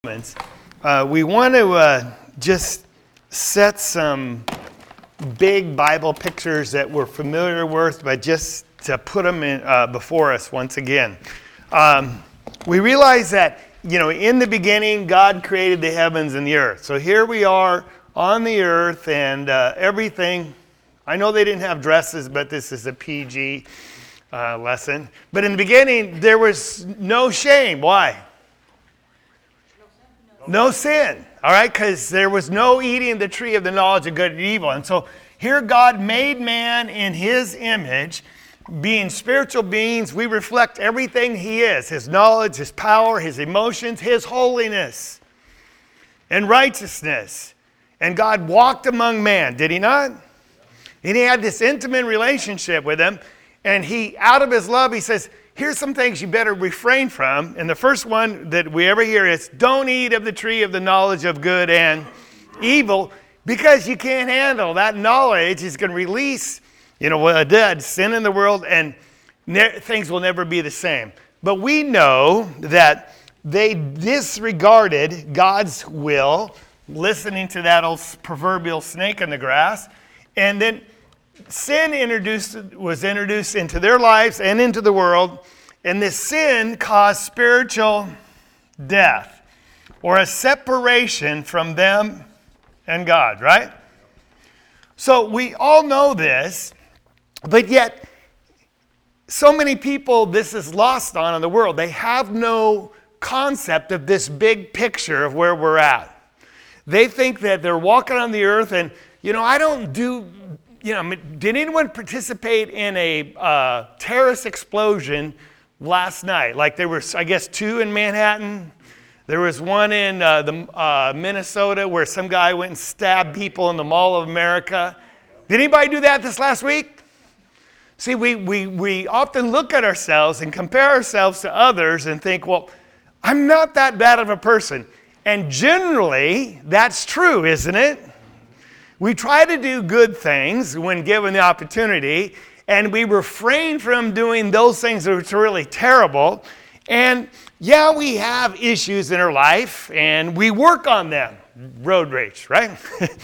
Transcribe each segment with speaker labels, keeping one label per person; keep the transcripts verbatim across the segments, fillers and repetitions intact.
Speaker 1: moments, uh, we want to uh, just set some big Bible pictures that we're familiar with, but just to put them in, uh, before us once again. Um, we realize that, you know, in the beginning, God created the heavens and the earth. So here we are on the earth and uh, everything. I know they didn't have dresses, but this is a P G uh, lesson. But in the beginning, there was no shame. Why? No sin, all right, because there was no eating the tree of the knowledge of good and evil. And so here God made man in his image. Being spiritual beings, we reflect everything he is, his knowledge, his power, his emotions, his holiness and righteousness. And God walked among man, did he not? And he had this intimate relationship with him. And he, out of his love, he says, here's some things you better refrain from. And the first one that we ever hear is, don't eat of the tree of the knowledge of good and evil, because you can't handle that knowledge is going to release, you know, a dead sin in the world, and ne- things will never be the same. But we know that they disregarded God's will, listening to that old proverbial snake in the grass, and then sin introduced was introduced into their lives and into the world, and this sin caused spiritual death, or a separation from them and God, right? So we all know this, but yet so many people this is lost on in the world. They have no concept of this big picture of where we're at. They think that they're walking on the earth and, you know, I don't do... You know, did anyone participate in a uh, terrorist explosion last night? Like there were, I guess, two in Manhattan. There was one in uh, the uh, Minnesota where some guy went and stabbed people in the Mall of America. Did anybody do that this last week? See, we, we, we often look at ourselves and compare ourselves to others and think, well, I'm not that bad of a person. And generally, that's true, isn't it? We try to do good things when given the opportunity, and we refrain from doing those things that are really terrible. And yeah, we have issues in our life, and we work on them. Road rage, right?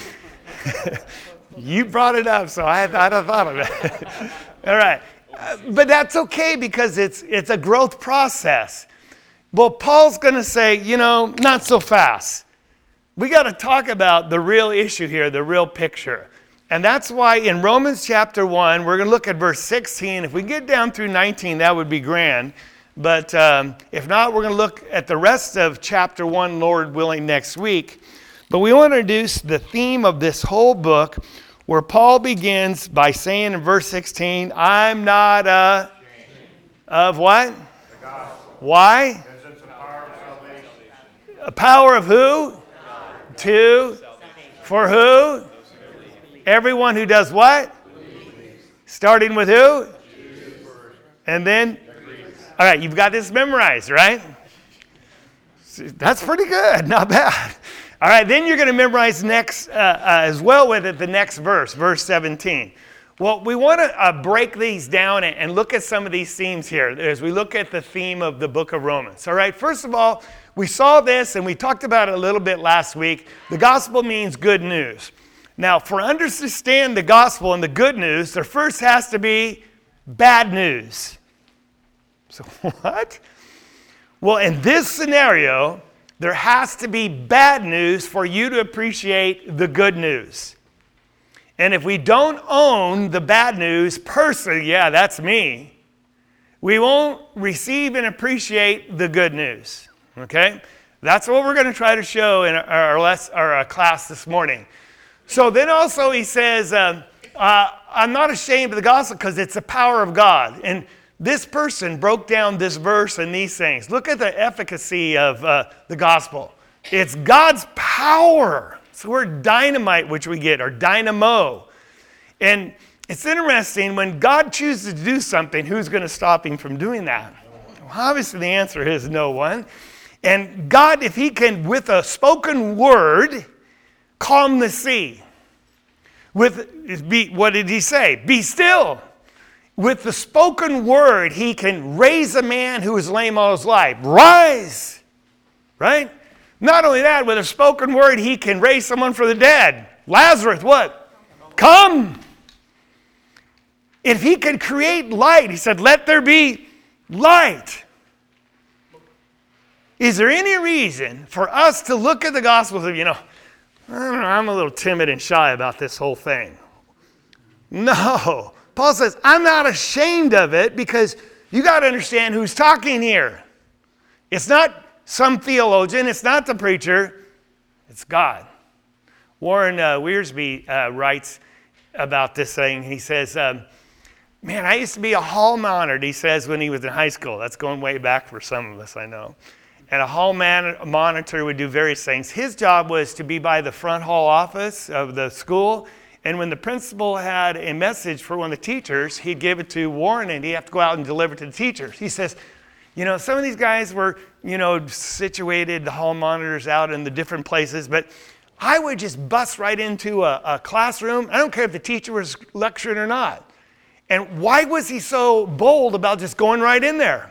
Speaker 1: You brought it up, so I had, I'd have thought of it. All right. Uh, but that's okay because it's it's a growth process. Well, Paul's going to say, you know, not so fast. We got to talk about the real issue here, the real picture. And that's why in Romans chapter one, we're going to look at verse sixteen. If we get down through nineteen, that would be grand. But um, if not, we're going to look at the rest of chapter one, Lord willing, next week. But we want to introduce the theme of this whole book, where Paul begins by saying in verse sixteen, I'm not a... Of what? The gospel. Why? Because it's a power of salvation. A power of who? To, for who? Everyone who does what? Starting with who? And then? All right, you've got this memorized, right? That's pretty good, not bad. All right, then you're going to memorize next uh, uh, as well with it the next verse, verse seventeen. Well, we want to uh, break these down and, and look at some of these themes here as we look at the theme of the book of Romans. All right, first of all, we saw this, and we talked about it a little bit last week. The gospel means good news. Now, for us to understand the gospel and the good news, there first has to be bad news. So what? Well, in this scenario, there has to be bad news for you to appreciate the good news. And if we don't own the bad news personally, yeah, that's me, we won't receive and appreciate the good news. Okay? That's what we're going to try to show in our, our, less, our uh, class this morning. So then also he says, uh, uh, I'm not ashamed of the gospel because it's the power of God. And this person broke down this verse and these things. Look at the efficacy of uh, the gospel. It's God's power. It's the word dynamite, which we get, or dynamo. And it's interesting, when God chooses to do something, who's going to stop him from doing that? Well, obviously the answer is no one. And God, if he can, with a spoken word, calm the sea. With be, what did he say? Be still. With the spoken word, he can raise a man who is lame all his life. Rise. Right? Not only that, with a spoken word, he can raise someone from the dead. Lazarus, what? Come. If he could create light, he said, let there be light. Is there any reason for us to look at the Gospels and, you know, I don't know, I'm a little timid and shy about this whole thing? No. Paul says, I'm not ashamed of it, because you got to understand who's talking here. It's not some theologian. It's not the preacher. It's God. Warren uh, Wiersbe uh, writes about this thing. He says, um, man, I used to be a hall monitor, he says, when he was in high school. That's going way back for some of us, I know. And a hall man, monitor would do various things. His job was to be by the front hall office of the school. And when the principal had a message for one of the teachers, he'd give it to Warren, and he'd have to go out and deliver it to the teachers. He says, you know, some of these guys were, you know, situated, the hall monitors out in the different places, but I would just bust right into a, a classroom. I don't care if the teacher was lecturing or not. And why was he so bold about just going right in there?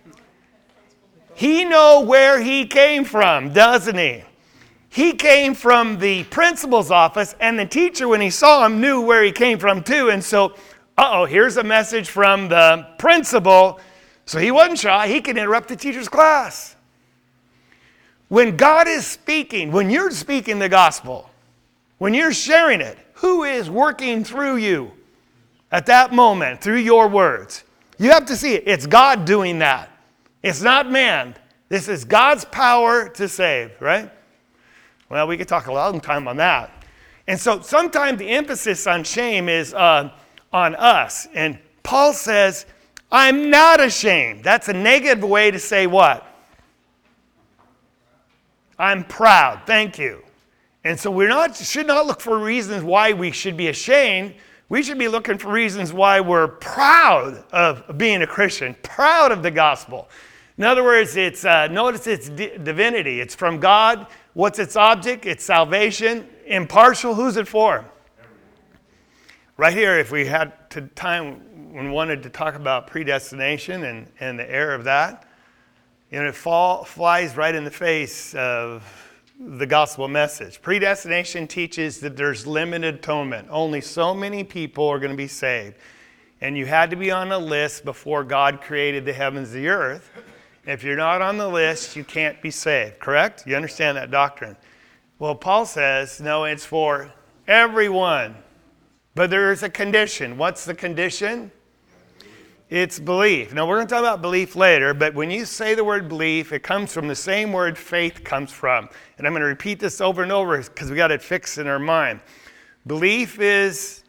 Speaker 1: He know where he came from, doesn't he? He came from the principal's office, and the teacher, when he saw him, knew where he came from too. And so, uh-oh, here's a message from the principal. So he wasn't shy. He could interrupt the teacher's class. When God is speaking, when you're speaking the gospel, when you're sharing it, who is working through you at that moment, through your words? You have to see it. It's God doing that. It's not man. This is God's power to save, right? Well, we could talk a long time on that. And so sometimes the emphasis on shame is uh, on us. And Paul says, I'm not ashamed. That's a negative way to say what? I'm proud. Thank you. And so we not should not look for reasons why we should be ashamed. We should be looking for reasons why we're proud of being a Christian, proud of the gospel. In other words, it's uh, notice its di- divinity. It's from God. What's its object? It's salvation. Impartial. Who's it for? Right here, if we had to time and wanted to talk about predestination and, and the error of that, you know, it fall, flies right in the face of the gospel message. Predestination teaches that there's limited atonement. Only so many people are going to be saved. And you had to be on a list before God created the heavens and the earth. If you're not on the list, you can't be saved, correct? You understand that doctrine? Well, Paul says, no, it's for everyone. But there is a condition. What's the condition? It's belief. Now, we're going to talk about belief later, but when you say the word belief, it comes from the same word faith comes from. And I'm going to repeat this over and over because we got it fixed in our mind. Belief is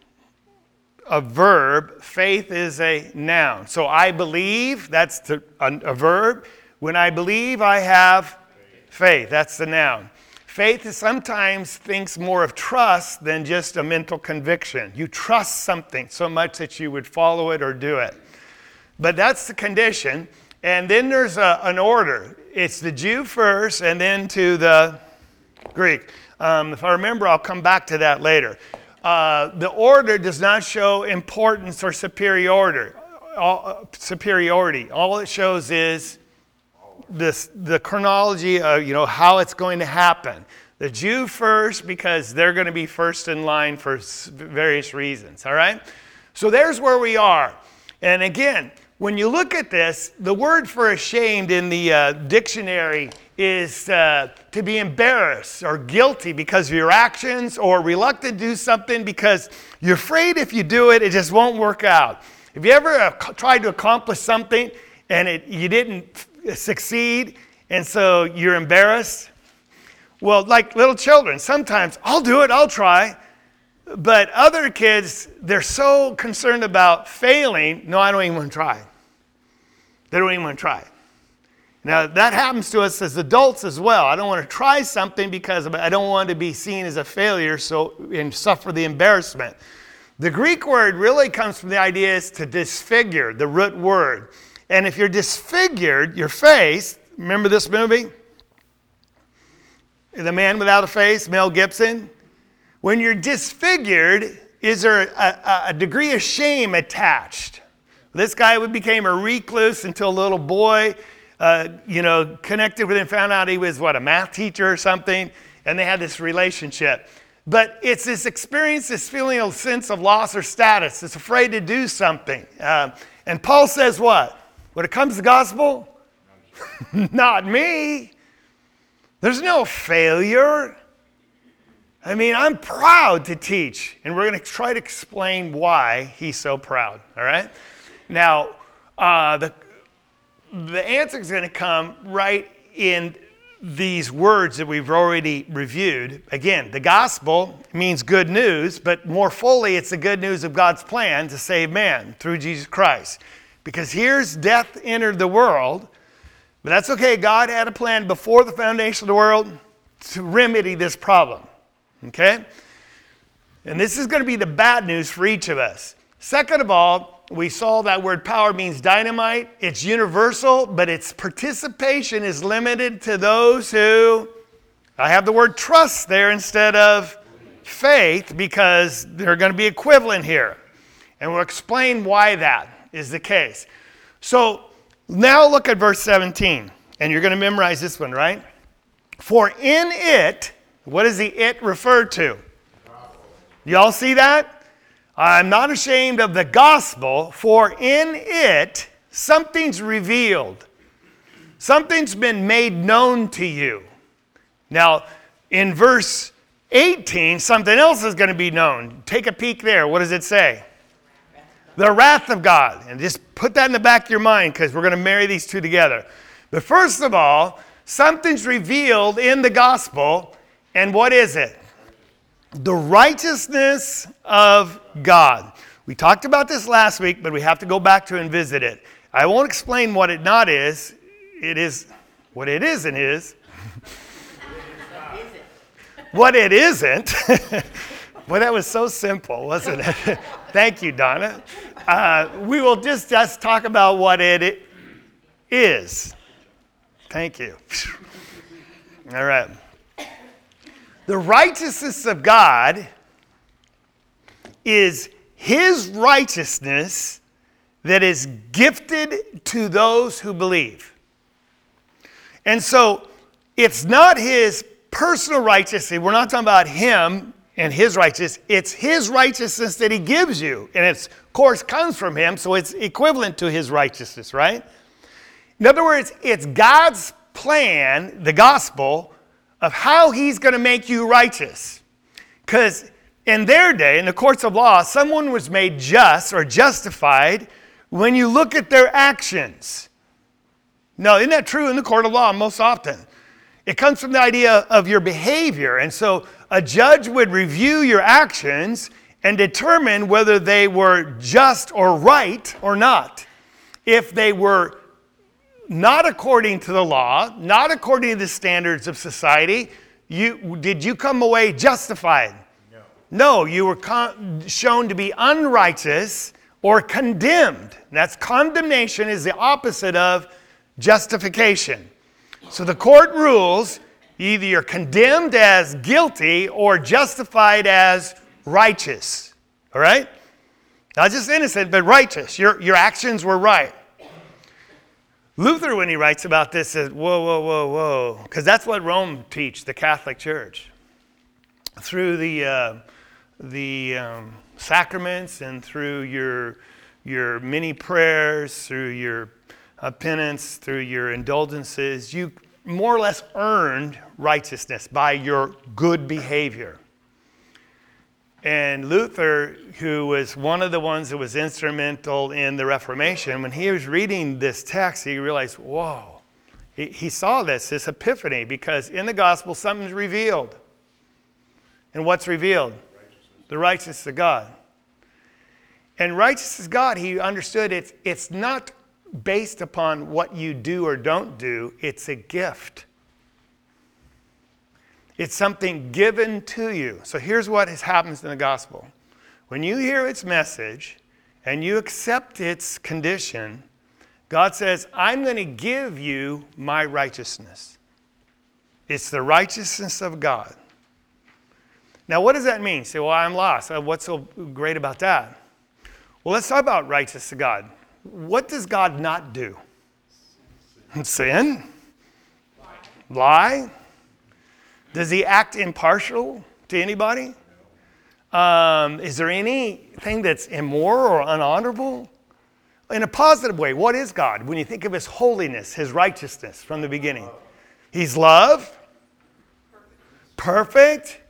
Speaker 1: a verb. Faith is a noun. So I believe, that's the, a, a verb. When I believe, I have faith. That's the noun. Faith is sometimes thinks more of trust than just a mental conviction. You trust something so much that you would follow it or do it. But that's the condition. And then there's a, an order. It's the Jew first and then to the Greek. Um, if I remember, I'll come back to that later. Uh, the order does not show importance or superiority. All, uh, superiority. All it shows is this, the chronology of, you know, how it's going to happen. The Jew first because they're going to be first in line for various reasons. All right? So there's where we are. And again, when you look at this, the word for ashamed in the uh, dictionary is uh, to be embarrassed or guilty because of your actions, or reluctant to do something because you're afraid if you do it, it just won't work out. Have you ever uh, tried to accomplish something and it, you didn't succeed, and so you're embarrassed? Well, like little children, sometimes I'll do it, I'll try. But other kids, they're so concerned about failing, no, I don't even want to try. They don't even want to try. Now, that happens to us as adults as well. I don't want to try something because I don't want to be seen as a failure so and suffer the embarrassment. The Greek word really comes from the idea is to disfigure, the root word. And if you're disfigured, your face, remember this movie? The Man Without a Face, Mel Gibson? When you're disfigured, is there a, a degree of shame attached? This guy became a recluse until a little boy. uh, you know, connected with him, found out he was, what, a math teacher or something, and they had this relationship. But it's this experience, this feeling of sense of loss or status. It's afraid to do something. Uh, and Paul says what? When it comes to the gospel, not me. There's no failure. I mean, I'm proud to teach, and we're going to try to explain why he's so proud, all right? Now, uh, the, the answer is going to come right in these words that we've already reviewed. Again, the gospel means good news, but more fully, it's the good news of God's plan to save man through Jesus Christ. Because here's death entered the world, but that's okay. God had a plan before the foundation of the world to remedy this problem. Okay? And this is going to be the bad news for each of us. Second of all, we saw that word power means dynamite. It's universal, but its participation is limited to those who, I have the word trust there instead of faith because they're going to be equivalent here. And we'll explain why that is the case. So now look at verse seventeen, and you're going to memorize this one, right? For in it, what does the it refer to? Y'all see that? I'm not ashamed of the gospel, for in it something's revealed. Something's been made known to you. Now, in verse eighteen, something else is going to be known. Take a peek there. What does it say? The wrath of God. And just put that in the back of your mind because we're going to marry these two together. But first of all, something's revealed in the gospel. And what is it? The righteousness of God. We talked about this last week, but we have to go back to and visit it. I won't explain what it not is. It is what it isn't is. What it isn't. Boy, that was so simple, wasn't it? Thank you, Donna. Uh, we will just, just talk about what it is. Thank you. All right. The righteousness of God is his righteousness that is gifted to those who believe. And so it's not his personal righteousness. We're not talking about him and his righteousness. It's his righteousness that he gives you. And it, of course, comes from him, so it's equivalent to his righteousness, right? In other words, it's God's plan, the gospel, of how he's going to make you righteous. Because in their day, in the courts of law, someone was made just or justified when you look at their actions. No, isn't that true in the court of law most often? It comes from the idea of your behavior. And so a judge would review your actions and determine whether they were just or right or not. If they were not according to the law, not according to the standards of society, you, did you come away justified? No. No, you were con- shown to be unrighteous or condemned. That's condemnation is the opposite of justification. So the court rules either you're condemned as guilty or justified as righteous. All right? Not just innocent, but righteous. Your, your actions were right. Luther, when he writes about this, says, whoa, whoa, whoa, whoa. Because that's what Rome teach, the Catholic Church. Through the uh, the um, sacraments and through your, your many prayers, through your uh, penance, through your indulgences, you more or less earned righteousness by your good behavior. And Luther, who was one of the ones that was instrumental in the Reformation, when he was reading this text, he realized, whoa, he, he saw this, this epiphany, because in the gospel, something's revealed. And what's revealed? Righteousness. The righteousness of God. And righteousness of God, he understood it's, it's not based upon what you do or don't do, it's a gift. It's something given to you. So here's what happens in the gospel. When you hear its message and you accept its condition, God says, I'm going to give you my righteousness. It's the righteousness of God. Now, what does that mean? You say, well, I'm lost. What's so great about that? Well, let's talk about righteousness of God. What does God not do? Sin? Lie? Does he act impartial to anybody? Um, is there anything that's immoral or unhonorable? In a positive way, what is God? When you think of his holiness, his righteousness from the beginning. He's love. Perfect.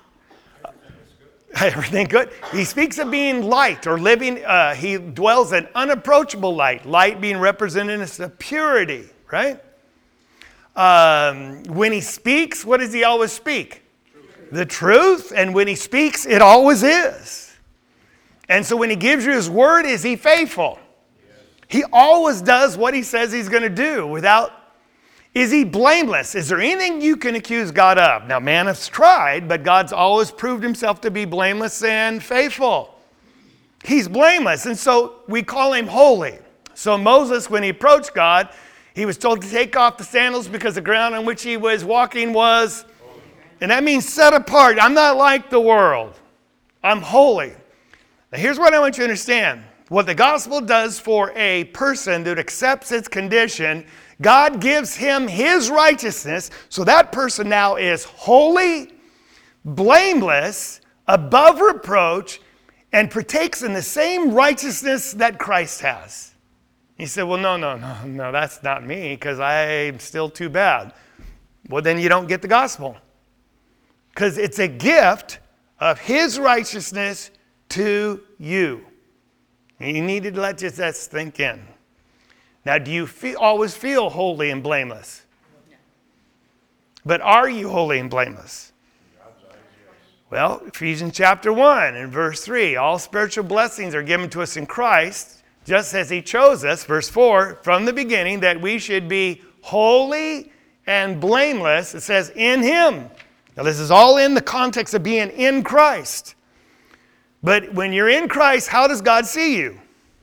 Speaker 1: Everything good. He speaks of being light or living. Uh, he dwells in unapproachable light. Light being represented as the purity, right? Um, when he speaks, what does he always speak? The truth. And when he speaks, it always is. And so when he gives you his word, is he faithful? He always does what he says he's going to do without, is he blameless? Is there anything you can accuse God of? Now, man has tried, but God's always proved himself to be blameless and faithful. He's blameless, and so we call him holy. So Moses, when he approached God, he was told to take off the sandals because the ground on which he was walking was, and that means set apart. I'm not like the world. I'm holy. Now, here's what I want you to understand. What the gospel does for a person that accepts its condition, God gives him his righteousness, so that person now is holy, blameless, above reproach, and partakes in the same righteousness that Christ has. He said, well, no, no, no, no, that's not me because I'm still too bad. Well, then you don't get the gospel. Because it's a gift of his righteousness to you. And you needed to let that sink in. Now, do you feel, always feel holy and blameless? No. But are you holy and blameless? Well, Ephesians chapter one and verse three, all spiritual blessings are given to us in Christ, just as he chose us, verse four, from the beginning, that we should be holy and blameless. It says, in him. Now, this is all in the context of being in Christ. But when you're in Christ, how does God see you?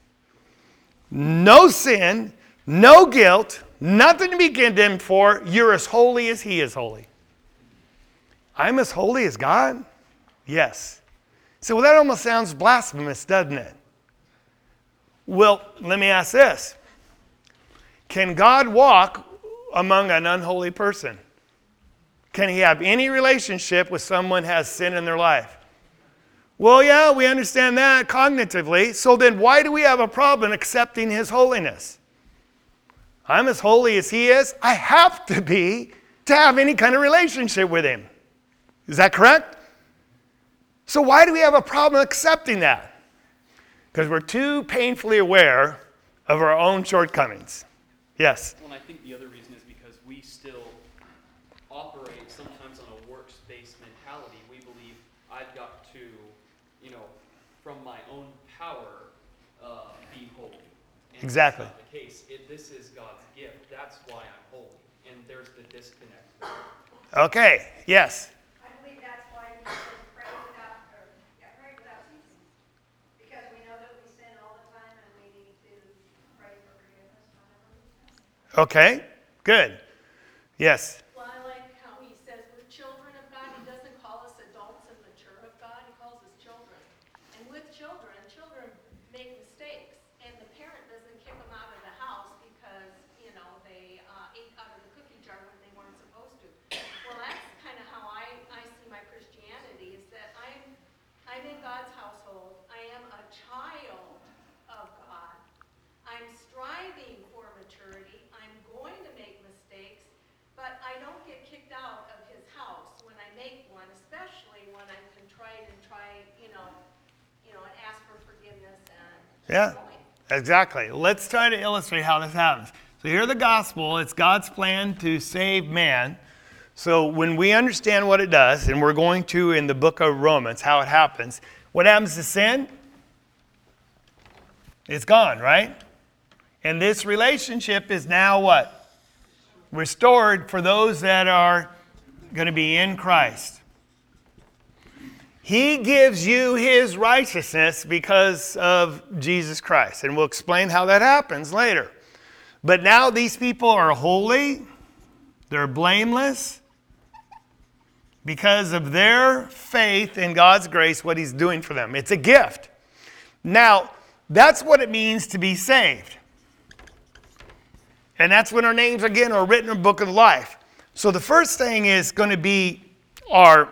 Speaker 1: No sin, no guilt, nothing to be condemned for. You're as holy as he is holy. I'm as holy as God? Yes. So, well, that almost sounds blasphemous, doesn't it? Well, let me ask this. Can God walk among an unholy person? Can he have any relationship with someone who has sin in their life? Well, yeah, we understand that cognitively. So then why do we have a problem accepting his holiness? I'm as holy as he is. I have to be to have any kind of relationship with him. Is that correct? So why do we have a problem accepting that? Because we're too painfully aware of our own shortcomings. Yes?
Speaker 2: Well, I think the other reason is because we still operate sometimes on a works-based mentality. We believe I've got to, you know, from my own power, uh, be holy. And
Speaker 1: exactly.
Speaker 2: That's not the case. It, this is God's gift. That's why I'm holy. And there's the disconnect.
Speaker 1: Okay. Yes.
Speaker 3: I believe that's why we should pray without, or yeah, pray without ceasing. Because we know that we sin all the time, and we need to pray for forgiveness whenever we sin.
Speaker 1: Okay. Good. Yes.
Speaker 4: Well, I like how he says we're children of God. He doesn't call us adults and mature of God. He calls us children. And with children, children make mistakes. And the parent doesn't kick them out of the house because, you know, they uh, ate out of the cookie jar when they weren't supposed to. Well, that's kind of how I, I see my Christianity, is that I'm, I'm in God's household. I am a child of God. I'm striving for maturity. I'm going to make mistakes. But I don't get kicked out of his house when I make one, especially when I'm contrite and try, you know, you know, and ask for forgiveness and
Speaker 1: Yeah, exactly. Let's try to illustrate how this happens. So here's the gospel. It's God's plan to save man. So when we understand what it does, and we're going to in the book of Romans, how it happens, what happens to sin? It's gone, right? And this relationship is now what? Restored for those that are going to be in Christ. He gives you his righteousness because of Jesus Christ. And we'll explain how that happens later. But now these people are holy. They're blameless because of their faith in God's grace, what he's doing for them. It's a gift. Now, that's what it means to be saved. And that's when our names again are written in the book of life. So the first thing is going to be our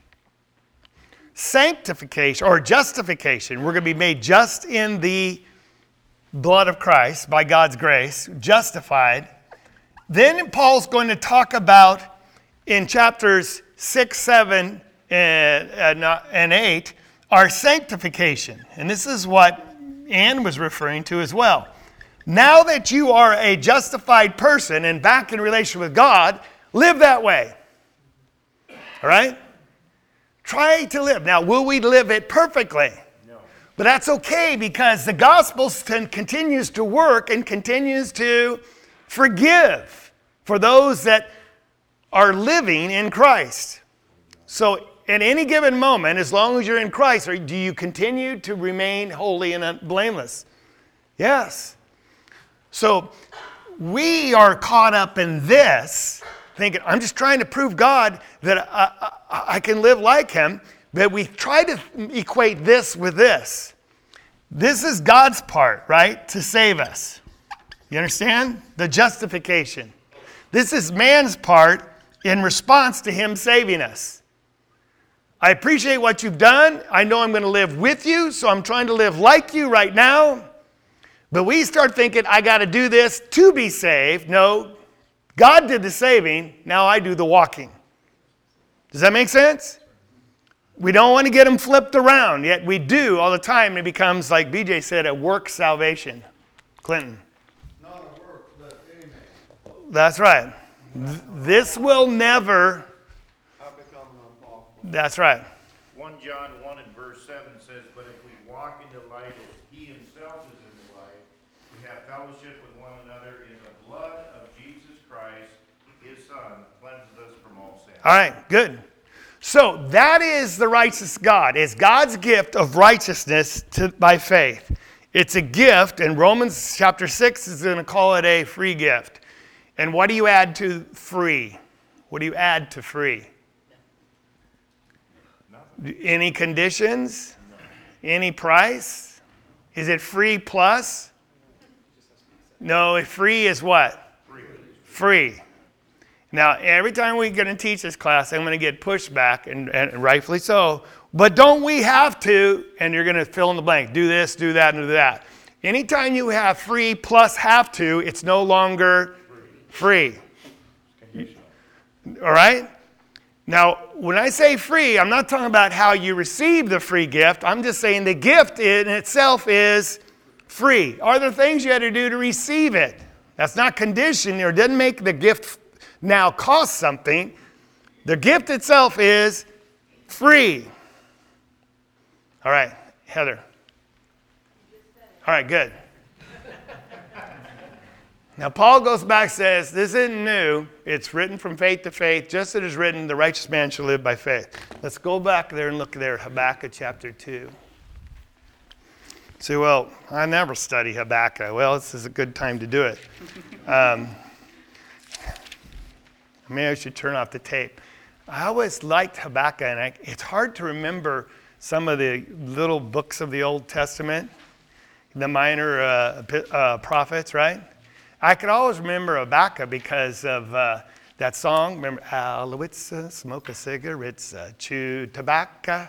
Speaker 1: sanctification or justification. We're going to be made just in the blood of Christ by God's grace, justified. Then Paul's going to talk about in chapters six, seven, and, and, and eight, our sanctification. And this is what Ann was referring to as well. Now that you are a justified person and back in relation with God, live that way. All right? Try to live. Now, will we live it perfectly? No. But that's okay because the gospel continues to work and continues to forgive for those that are living in Christ. So at any given moment, as long as you're in Christ, do you continue to remain holy and blameless? Yes. So we are caught up in this, thinking, I'm just trying to prove God that I, I, I can live like him, but we try to equate this with this. This is God's part, right, to save us. You understand? The justification. This is man's part in response to him saving us. I appreciate what you've done. I know I'm going to live with you, so I'm trying to live like you right now. But we start thinking, I got to do this to be saved. No, God did the saving. Now I do the walking. Does that make sense? We don't want to get them flipped around, yet we do all the time. It becomes, like B J said, a work salvation. Clinton.
Speaker 5: Not a work, but amen.
Speaker 1: That's right. Th- this will never.
Speaker 5: I've become unlawful.
Speaker 1: That's right.
Speaker 6: First John one and verse seven says, but if we walk in the light as he himself is in the light, we have fellowship with one another in the blood of Jesus Christ, his Son, cleanses us from all sin.
Speaker 1: All right, good. So that is the righteous God. It's God's gift of righteousness to, by faith. It's a gift, and Romans chapter six is going to call it a free gift. And what do you add to free? What do you add to free? Any conditions? Any price? Is it free plus? No, free is what?
Speaker 6: Free.
Speaker 1: Free. Now, every time we're going to teach this class, I'm going to get pushback, and, and rightfully so. But don't we have to, and you're going to fill in the blank, do this, do that, and do that. Anytime you have free plus have to, it's no longer free. free. All right? Now, when I say free, I'm not talking about how you receive the free gift. I'm just saying the gift in itself is free. Are there things you had to do to receive it? That's not conditioned or didn't make the gift now cost something. The gift itself is free. All right, Heather. All right, good. Now, Paul goes back and says, this isn't new. It's written from faith to faith, just as it is written, the righteous man shall live by faith. Let's go back there and look there, Habakkuk chapter two. Say, well, I never study Habakkuk. Well, this is a good time to do it. Um, maybe I should turn off the tape. I always liked Habakkuk, and I, it's hard to remember some of the little books of the Old Testament, the minor uh, uh, prophets, right? I could always remember Habakkuk because of uh, that song. Remember, Alowitza, smoke a cigarette, uh, chew tobacco.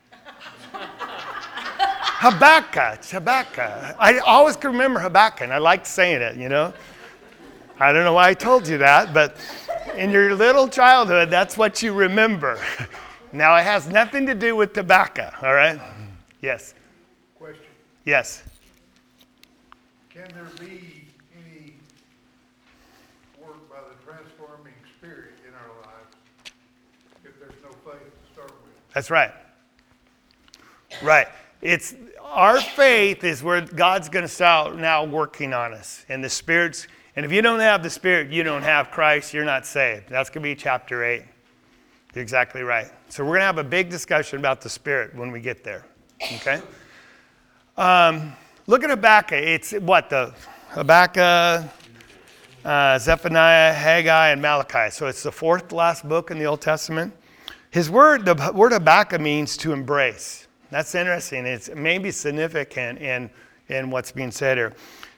Speaker 1: Habakkuk, Habakkuk. I always could remember Habakkuk, and I liked saying it, you know. I don't know why I told you that, but in your little childhood, that's what you remember. Now, it has nothing to do with tobacco, all right? Yes.
Speaker 5: Question.
Speaker 1: Yes.
Speaker 5: Can there be any work by the transforming spirit in our lives if there's no faith to start with?
Speaker 1: That's right. Right. It's our faith is where God's going to start now working on us. And the Spirit's, and if you don't have the Spirit, you don't have Christ, you're not saved. That's going to be chapter eight. You're exactly right. So we're going to have a big discussion about the Spirit when we get there. Okay? Um, look at Habakkuk. It's what? The Habakkuk, uh, Zephaniah, Haggai, and Malachi. So it's the fourth last book in the Old Testament. His word, the word Habakkuk means to embrace. That's interesting. It's maybe significant in, in what's being said here.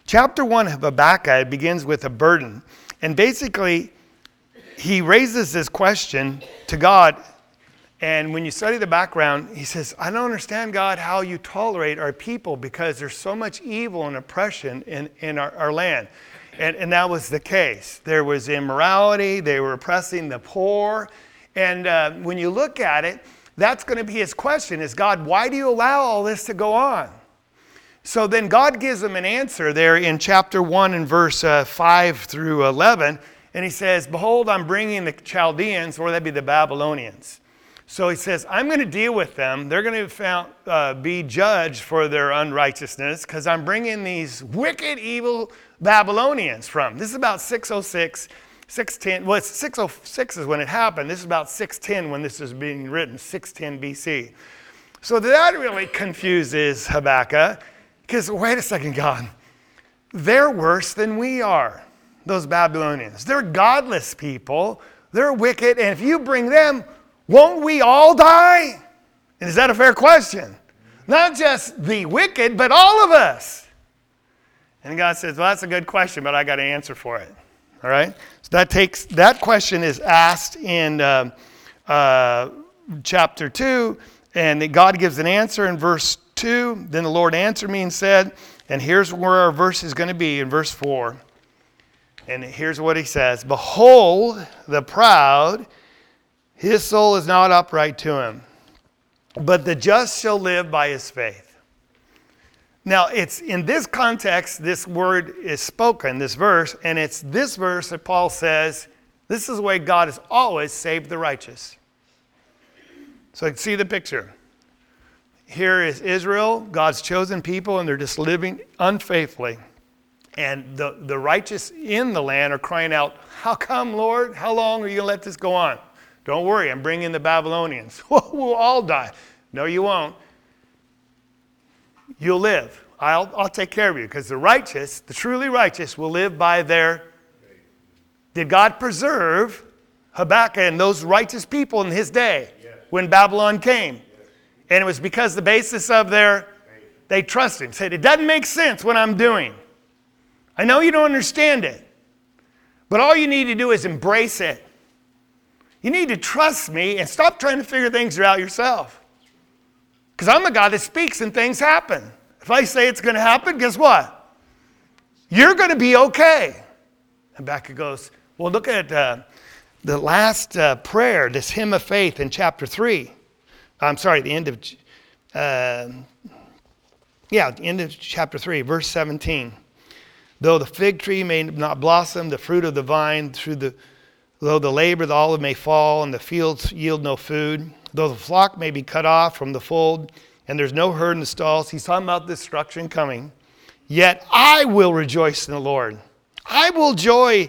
Speaker 1: Chapter one of Habakkuk begins with a burden. And basically, he raises this question to God. And when you study the background, he says, I don't understand, God, how you tolerate our people because there's so much evil and oppression in, in our, our land. And, and that was the case. There was immorality. They were oppressing the poor. And uh, when you look at it, that's going to be his question is, God, why do you allow all this to go on? So then God gives him an answer there in chapter one and verse uh, five through eleven. And he says, behold, I'm bringing the Chaldeans, or that'd be the Babylonians. So he says, I'm going to deal with them. They're going to found, uh, be judged for their unrighteousness because I'm bringing these wicked, evil Babylonians from. This is about six oh six, six ten. Well, it's six oh six is when it happened. This is about six ten when this is being written, six ten B C. So that really confuses Habakkuk because, wait a second, God, they're worse than we are, those Babylonians. They're godless people. They're wicked. And if you bring them, won't we all die? And is that a fair question? Not just the wicked, but all of us. And God says, well, that's a good question, but I got an answer for it. All right? So that takes that question is asked in uh, uh, chapter two, and God gives an answer in verse two. Then the Lord answered me and said, and here's where our verse is going to be in verse four. And here's what he says. Behold, the proud, his soul is not upright to him, but the just shall live by his faith. Now, it's in this context, this word is spoken, this verse, and it's this verse that Paul says, this is the way God has always saved the righteous. So see the picture. Here is Israel, God's chosen people, and they're just living unfaithfully. And the, the righteous in the land are crying out, how come, Lord? How long are you going to let this go on? Don't worry, I'm bringing the Babylonians. We'll all die. No, you won't. You'll live. I'll, I'll take care of you because the righteous, the truly righteous, will live by their... Did God preserve Habakkuk and those righteous people in his day yes. when Babylon came? Yes. And it was because the basis of their... They trusted him. Said, it doesn't make sense what I'm doing. I know you don't understand it. But all you need to do is embrace it. You need to trust me and stop trying to figure things out yourself. Because I'm a God that speaks and things happen. If I say it's going to happen, guess what? You're going to be okay. Habakkuk goes, well, look at uh, the last uh, prayer, this hymn of faith in chapter three. I'm sorry, the end of, uh, yeah, the end of chapter three, verse seventeen. Though the fig tree may not blossom, the fruit of the vine through the Though the labor of the olive may fall, and the fields yield no food, though the flock may be cut off from the fold, and there's no herd in the stalls. He's talking about destruction coming. Yet I will rejoice in the Lord. I will joy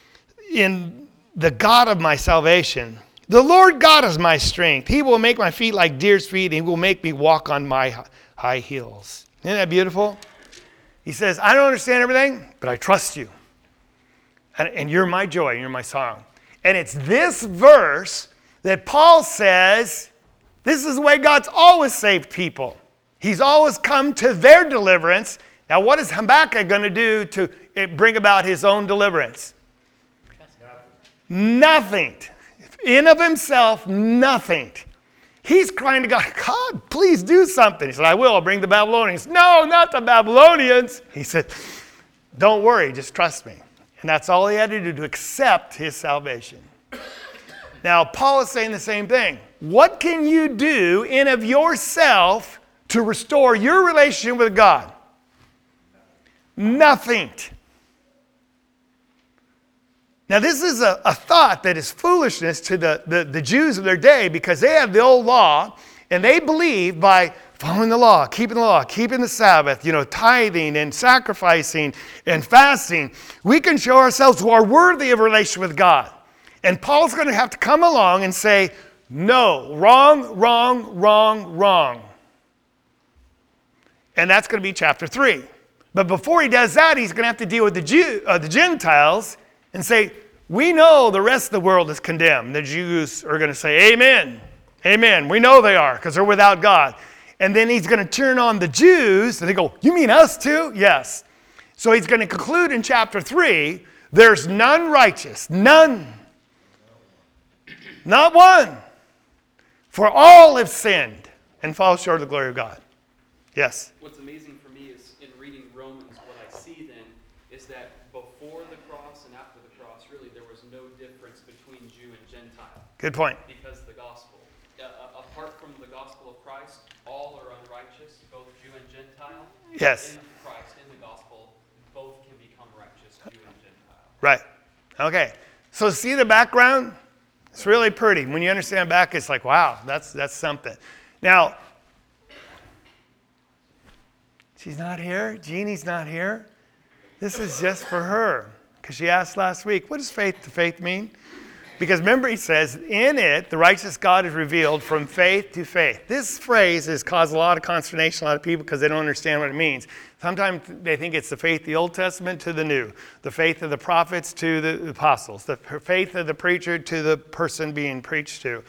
Speaker 1: in the God of my salvation. The Lord God is my strength. He will make my feet like deer's feet, and he will make me walk on my high heels. Isn't that beautiful? He says, I don't understand everything, but I trust you. And, and you're my joy, and you're my song. And it's this verse that Paul says, this is the way God's always saved people. He's always come to their deliverance. Now, what is Habakkuk going to do to bring about his own deliverance? Nothing. Nothing. In of himself, nothing. He's crying to God, God, please do something. He said, I will. I'll bring the Babylonians. No, not the Babylonians. He said, don't worry, just trust me. And that's all he had to do to accept his salvation. Now, Paul is saying the same thing. What can you do in of yourself to restore your relationship with God? Nothing. Now, this is a, a thought that is foolishness to the, the, the Jews of their day because they have the old law and they believe by following the law, keeping the law, keeping the Sabbath, you know, tithing and sacrificing and fasting, we can show ourselves who are worthy of a relationship with God. And Paul's going to have to come along and say, no, wrong, wrong, wrong, wrong. And that's going to be chapter three. But before he does that, he's going to have to deal with the Jew, uh, the Gentiles and say, we know the rest of the world is condemned. The Jews are going to say, amen, amen. We know they are because they're without God. And then he's going to turn on the Jews, and they go, you mean us too? Yes. So he's going to conclude in chapter three, there's none righteous, none. Not one. For all have sinned and fall short of the glory of God. Yes?
Speaker 2: What's amazing for me is in reading Romans, what I see then is that before the cross and after the cross, really there was no difference between Jew and Gentile.
Speaker 1: Good point.
Speaker 2: Because the gospel. Uh, uh, apart from the gospel of Christ, all are unrighteous, both Jew and Gentile.
Speaker 1: Yes.
Speaker 2: In Christ, in the gospel, both can become righteous, Jew and Gentile.
Speaker 1: Right. Okay. So see the background? It's really pretty. When you understand back, it's like, wow, that's that's something. Now, she's not here. Jeannie's not here. This is just for her. Because she asked last week, what does faith to faith mean? Because remember, he says, in it, the righteous God is revealed from faith to faith. This phrase has caused a lot of consternation, a lot of people, because they don't understand what it means. Sometimes they think it's the faith of the Old Testament to the New, the faith of the prophets to the apostles, the faith of the preacher to the person being preached to.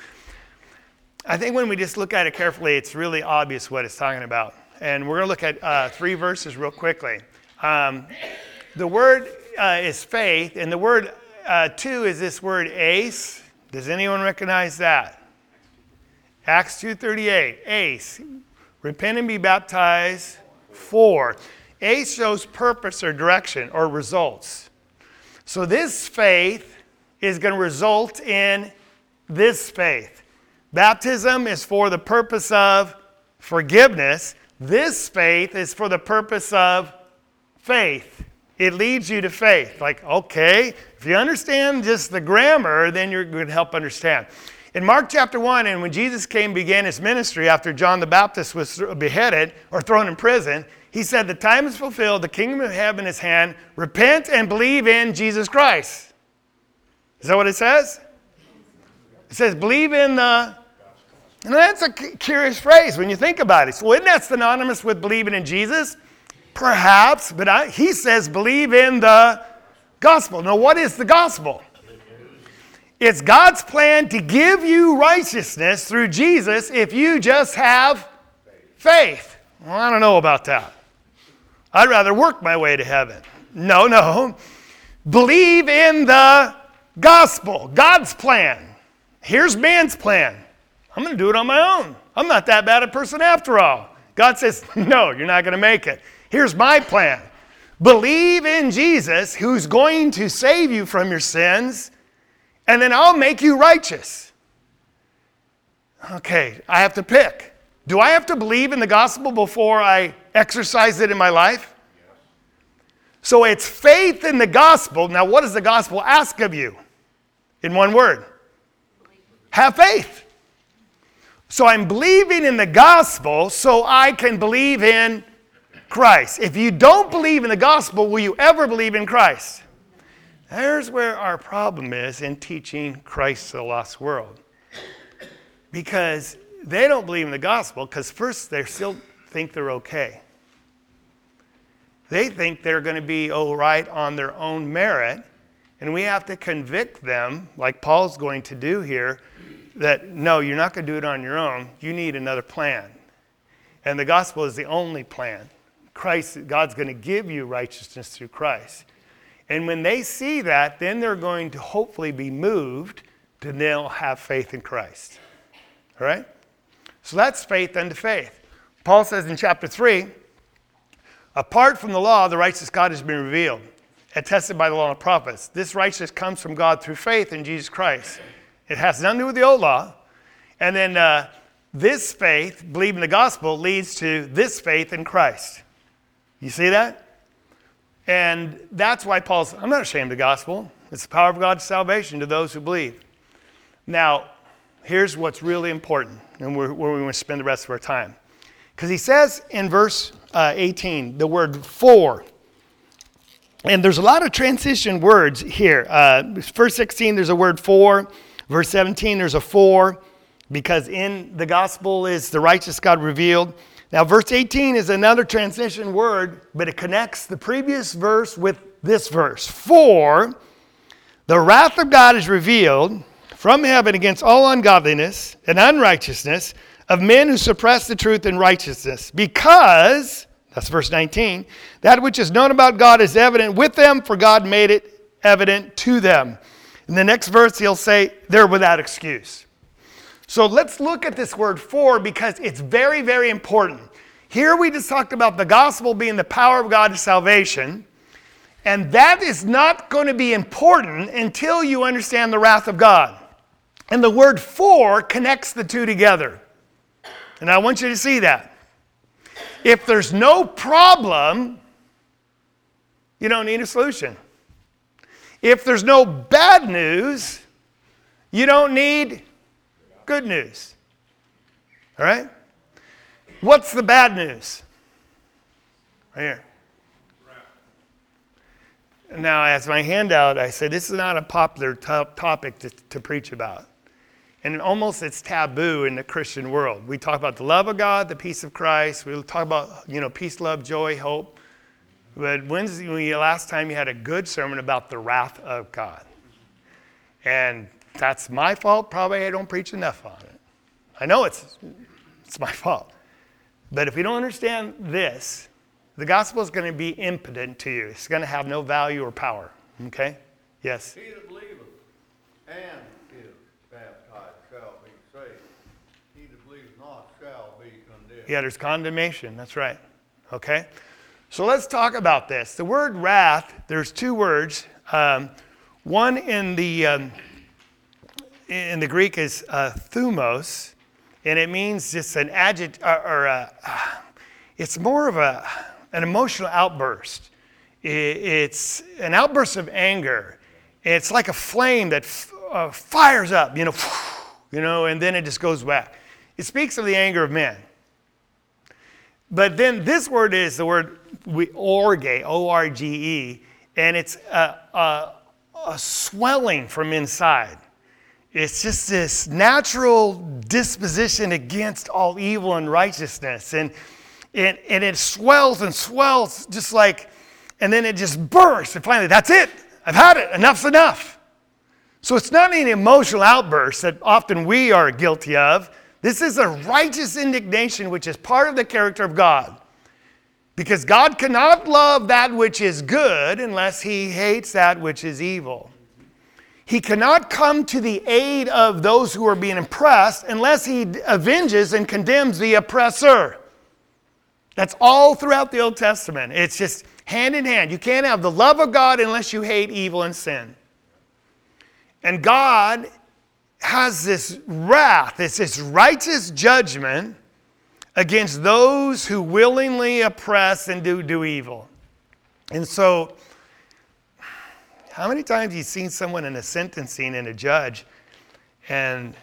Speaker 1: I think when we just look at it carefully, it's really obvious what it's talking about. And we're going to look at uh, three verses real quickly. Um, the word uh, is faith, and the word uh, two is this word ace. Does anyone recognize that? Acts two thirty-eight, ace. Repent and be baptized. For. Ace shows purpose or direction or results. So this faith is going to result in this faith. Baptism is for the purpose of forgiveness. This faith is for the purpose of faith. It leads you to faith. Like, okay, if you understand just the grammar, then you're going to help understand. In Mark chapter one, and when Jesus came, began his ministry after John the Baptist was beheaded or thrown in prison, he said, the time is fulfilled, the kingdom of heaven is hand. Repent and believe in Jesus Christ. Is that what it says? It says, believe in the... And that's a curious phrase when you think about it. So isn't that synonymous with believing in Jesus? Perhaps, but I, he says believe in the gospel. Now, what is the gospel? It's God's plan to give you righteousness through Jesus if you just have faith. Well, I don't know about that. I'd rather work my way to heaven. No, no. Believe in the gospel, God's plan. Here's man's plan. I'm going to do it on my own. I'm not that bad a person after all. God says, no, you're not going to make it. Here's my plan. Believe in Jesus, who's going to save you from your sins, and then I'll make you righteous. Okay, I have to pick. Do I have to believe in the gospel before I exercise it in my life? Yes. So it's faith in the gospel. Now, what does the gospel ask of you? In one word. Have faith. So I'm believing in the gospel so I can believe in Christ. If you don't believe in the gospel, will you ever believe in Christ? There's where our problem is in teaching Christ to the lost world. Because they don't believe in the gospel because first they still think they're okay. They think they're going to be all right on their own merit. And we have to convict them, like Paul's going to do here, that no, you're not going to do it on your own. You need another plan. And the gospel is the only plan. Christ, God's going to give you righteousness through Christ. And when they see that, then they're going to hopefully be moved to they'll have faith in Christ. All right? So that's faith unto faith. Paul says in chapter three, apart from the law, the righteous God has been revealed, attested by the law and the prophets. This righteousness comes from God through faith in Jesus Christ. It has nothing to do with the old law. And then uh, this faith, believing the gospel, leads to this faith in Christ. You see that? And that's why Paul's, I'm not ashamed of the gospel. It's the power of God's salvation to those who believe. Now, here's what's really important, and where, where we want to spend the rest of our time. Because he says in verse uh, eighteen, the word for. And there's a lot of transition words here. Uh, verse sixteen, there's a word for. Verse seventeen, there's a for. Because in the gospel is the righteous God revealed. Now, verse eighteen is another transition word, but it connects the previous verse with this verse. For the wrath of God is revealed from heaven against all ungodliness and unrighteousness of men who suppress the truth in righteousness, because That's verse nineteen. That which is known about God is evident with them, for God made it evident to them. In the next verse, he'll say, they're without excuse. So let's look at this word for, because it's very, very important. Here we just talked about the gospel being the power of God to salvation. And that is not going to be important until you understand the wrath of God. And the word for connects the two together. And I want you to see that. If there's no problem, you don't need a solution. If there's no bad news, you don't need good news. All right? What's the bad news? Right here. Now, as my handout, I said this is not a popular to- topic to, to preach about. And almost it's taboo in the Christian world. We talk about the love of God, the peace of Christ. We talk about, you know, peace, love, joy, hope. But when's the last time you had a good sermon about the wrath of God? And that's my fault. Probably I don't preach enough on it. I know it's it's my fault. But if we don't understand this, the gospel is going to be impotent to you. It's going to have no value or power. Okay? Yes?
Speaker 5: He that believeth and is baptized shall be saved. He that believeth not shall be condemned.
Speaker 1: Yeah, there's condemnation. That's right. Okay? So let's talk about this. The word wrath, there's two words. Um, one in the um, in the Greek is uh, thumos, and it means just an adjective, or, or a, uh, it's more of a an emotional outburst. It's an outburst of anger. It's like a flame that f- uh, fires up, you know, you know, and then it just goes back. It speaks of the anger of men. But then this word is the word we, orge, O R G E, and it's a, a, a swelling from inside. It's just this natural disposition against all evil and righteousness. And, and, and it swells and swells just like, and then it just bursts. And finally, that's it. I've had it. Enough's enough. So it's not an emotional outburst that often we are guilty of. This is a righteous indignation, which is part of the character of God. Because God cannot love that which is good unless he hates that which is evil. He cannot come to the aid of those who are being oppressed unless he avenges and condemns the oppressor. That's all throughout the Old Testament. It's just hand in hand. You can't have the love of God unless you hate evil and sin. And God has this wrath, it's this righteous judgment against those who willingly oppress and do, do evil. And so, how many times have you seen someone in a sentencing and a judge, and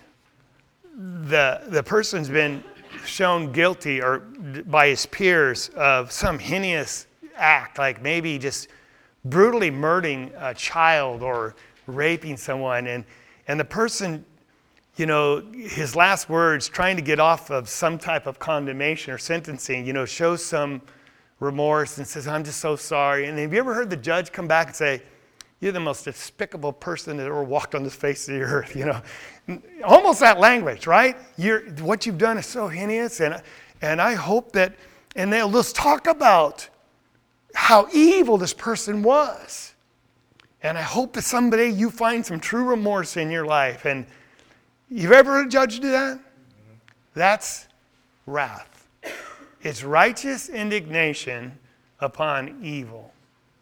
Speaker 1: the the person's been shown guilty or by his peers of some heinous act, like maybe just brutally murdering a child or raping someone, and and the person, you know, his last words, trying to get off of some type of condemnation or sentencing, you know, shows some remorse and says, I'm just so sorry. And have you ever heard the judge come back and say, you're the most despicable person that ever walked on this face of the earth, you know? Almost that language, right? You're, what you've done is so heinous, and, and I hope that, and they'll just talk about how evil this person was. And I hope that someday you find some true remorse in your life. And you've ever heard a judge do that? That's wrath. It's righteous indignation upon evil.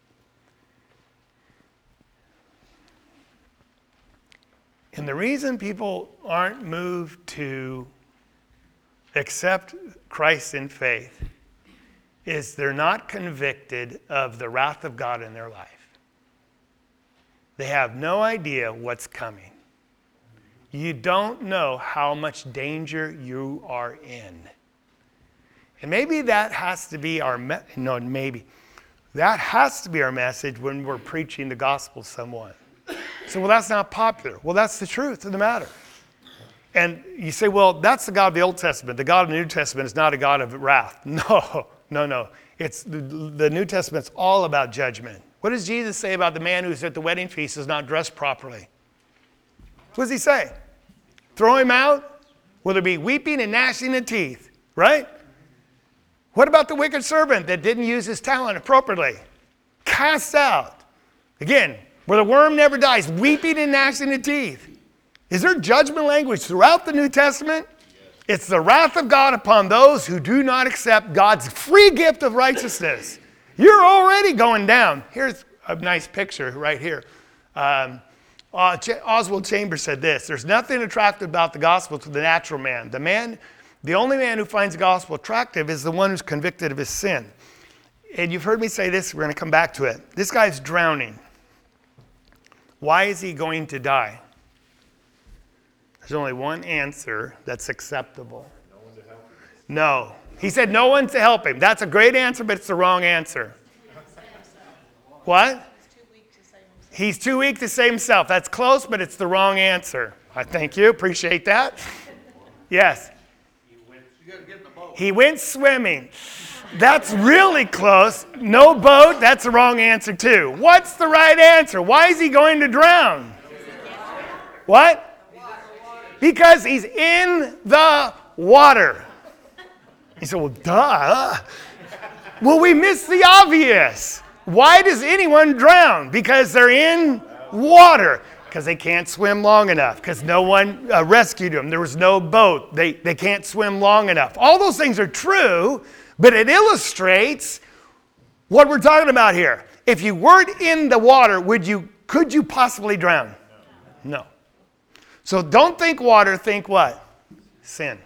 Speaker 1: And the reason people aren't moved to accept Christ in faith is they're not convicted of the wrath of God in their life. They have no idea what's coming. You don't know how much danger you are in. And maybe that has to be our, me- no, maybe. That has to be our message when we're preaching the gospel to someone. So, well, that's not popular. Well, that's the truth of the matter. And you say, well, that's the God of the Old Testament. The God of the New Testament is not a God of wrath. No, no, no. It's the, the New Testament's all about judgment. What does Jesus say about the man who's at the wedding feast is not dressed properly? What does he say? Throw him out? Will there be weeping and gnashing of teeth? Right? What about the wicked servant that didn't use his talent appropriately? Cast out. Again, where the worm never dies, weeping and gnashing of teeth. Is there judgment language throughout the New Testament? It's the wrath of God upon those who do not accept God's free gift of righteousness. You're already going down. Here's a nice picture right here. Um, uh, Ch- Oswald Chambers said this: there's nothing attractive about the gospel to the natural man. The man, the only man who finds the gospel attractive is the one who's convicted of his sin. And you've heard me say this, we're going to come back to it. This guy's drowning. Why is he going to die? There's only one answer that's acceptable. No one to help him. No. He said no one to help him. That's a great answer, but it's the wrong answer. What? He's too weak to save himself. He's too weak to save himself. That's close, but it's the wrong answer. I thank you. Appreciate that. Yes. He went swimming. That's really close. No boat. That's the wrong answer too. What's the right answer? Why is he going to drown? What? Because he's in the water. He said, well, duh. Well, we missed the obvious. Why does anyone drown? Because they're in water. Because they can't swim long enough. Because no one uh, rescued them. There was no boat. They, they can't swim long enough. All those things are true, but it illustrates what we're talking about here. If you weren't in the water, would you? Could you possibly drown? No. So don't think water, think what? Sin.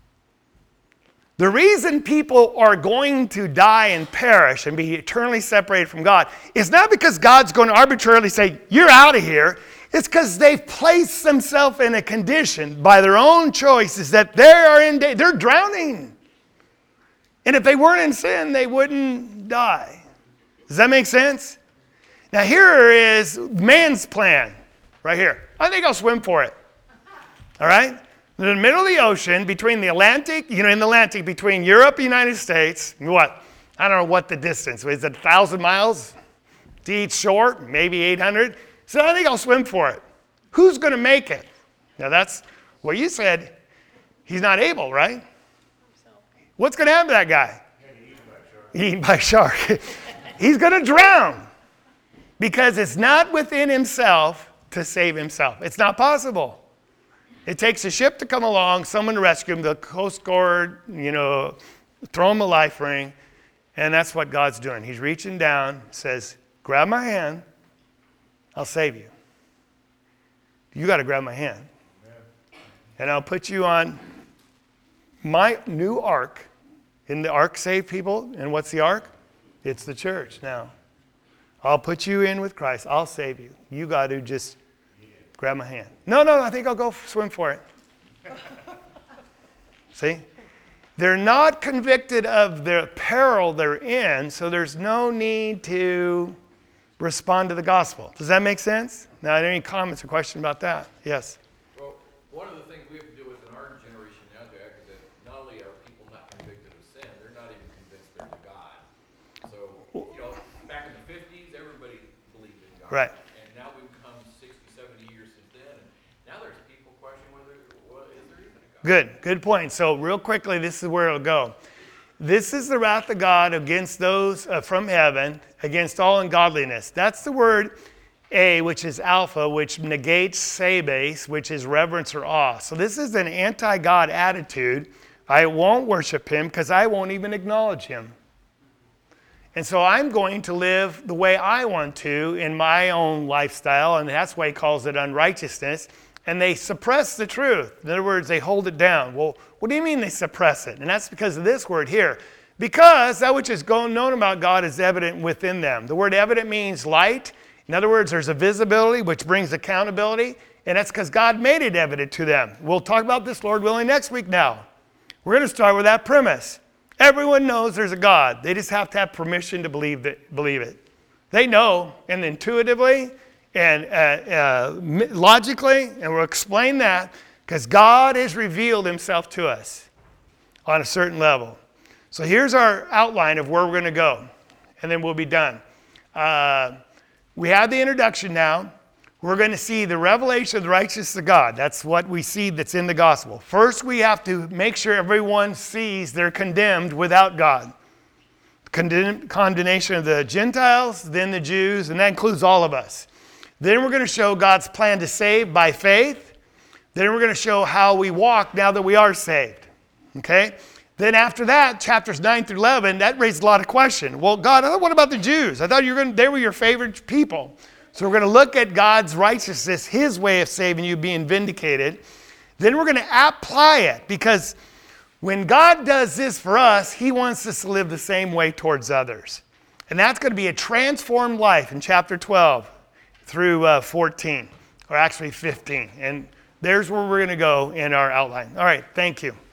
Speaker 1: The reason people are going to die and perish and be eternally separated from God is not because God's going to arbitrarily say, you're out of here. It's because they've placed themselves in a condition by their own choices that they are in danger. They're drowning. And if they weren't in sin, they wouldn't die. Does that make sense? Now here is man's plan right here. I think I'll swim for it. All right? In the middle of the ocean, between the Atlantic, you know, in the Atlantic, between Europe and the United States, what? I don't know what the distance is. Is it one thousand miles to each shore? Maybe eight hundred? So I think I'll swim for it. Who's going to make it? Now that's what you said. He's not able, right? What's going to happen to that guy? Eaten by a shark. He's going to drown because it's not within himself to save himself. It's not possible. It takes a ship to come along, someone to rescue him, the Coast Guard, you know, throw him a life ring, and that's what God's doing. He's reaching down, says, grab my hand, I'll save you. You got to grab my hand. Amen. And I'll put you on my new ark. In the ark save people, and what's the ark? It's the church now. I'll put you in with Christ. I'll save you. You got to just grab my hand. No, no, I think I'll go swim for it. See? They're not convicted of the peril they're in, so there's no need to respond to the gospel. Does that make sense? Now, any comments or questions about that? Yes?
Speaker 7: Well, one of the things we have to deal with in our generation now, Jack, is that not only are people not convicted of sin, they're not even convinced they're to God. So, you know, back in the fifties, everybody believed in God.
Speaker 1: Right. Good, good point. So real quickly, this is where it'll go. This is the wrath of God against those uh, from heaven, against all ungodliness. That's the word A, which is alpha, which negates sebes, which is reverence or awe. So this is an anti-God attitude. I won't worship him because I won't even acknowledge him. And so I'm going to live the way I want to in my own lifestyle, and that's why he calls it unrighteousness. And they suppress the truth. In other words, they hold it down. Well, what do you mean they suppress it? And that's because of this word here. Because that which is known about God is evident within them. The word evident means light. In other words, there's a visibility which brings accountability. And that's because God made it evident to them. We'll talk about this, Lord willing, next week now. We're going to start with that premise. Everyone knows there's a God. They just have to have permission to believe that, believe it. They know, and intuitively, and uh, uh, logically, and we'll explain that, because God has revealed himself to us on a certain level. So here's our outline of where we're going to go, and then we'll be done. Uh, we have the introduction now. We're going to see the revelation of the righteousness of God. That's what we see that's in the gospel. First, we have to make sure everyone sees they're condemned without God. condemn, condemnation of the Gentiles, then the Jews, and that includes all of us. Then we're going to show God's plan to save by faith. Then we're going to show how we walk now that we are saved. Okay? Then after that, chapters nine through eleven, that raised a lot of questions. Well, God, what about the Jews? I thought you were going to, they were your favorite people. So we're going to look at God's righteousness, his way of saving you, being vindicated. Then we're going to apply it, because when God does this for us, he wants us to live the same way towards others. And that's going to be a transformed life in chapter twelve through uh, fourteen, or actually fifteen. And there's where we're going to go in our outline. All right, thank you.